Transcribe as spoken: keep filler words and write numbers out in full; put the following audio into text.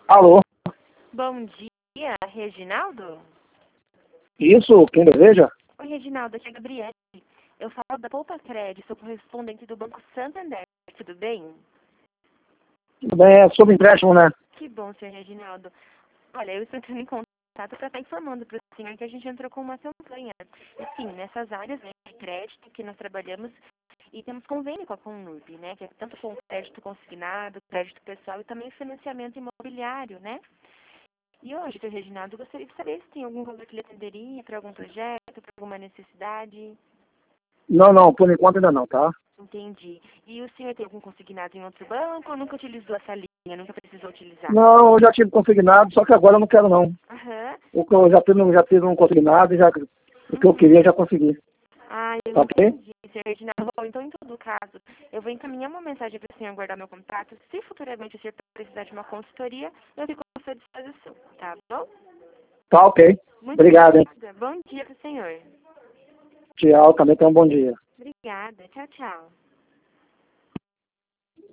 Alô? Bom dia, Reginaldo? Isso, quem deseja? Oi, Reginaldo, aqui é a Gabriele. Eu falo da Poupa Crédito, sou correspondente do Banco Santander. Tudo bem? Tudo bem, é sobre empréstimo, né? Que bom, senhor Reginaldo. Olha, eu estou entrando em contato para estar informando para o senhor que a gente entrou com uma campanha. E sim, nessas áreas, né, de crédito que nós trabalhamos e temos convênio com a Conurb, né? Que é tanto com crédito consignado, crédito pessoal e também financiamento imobiliário, né? E hoje, senhor Reginaldo, eu gostaria de saber se tem algum valor que lhe atenderia para algum projeto, para alguma necessidade. Não, não, por enquanto ainda não, tá? Entendi. E o senhor tem algum consignado em outro banco ou nunca utilizou essa linha, nunca precisou utilizar? Não, eu já tive consignado, só que agora eu não quero não. Aham. O que eu já tive, já tive um consignado e já, o que eu queria eu já consegui. Ah, eu Tá ok? entendi, senhor Reginaldo. Bom, então, em todo caso, eu vou encaminhar uma mensagem para o senhor guardar meu contato. Se futuramente o senhor precisar de uma consultoria, eu fico à sua disposição, tá bom? Tá ok. Muito Obrigado, hein? obrigada. Bom dia para o senhor. Tchau, também tenha um bom dia. Obrigada. Tchau, tchau.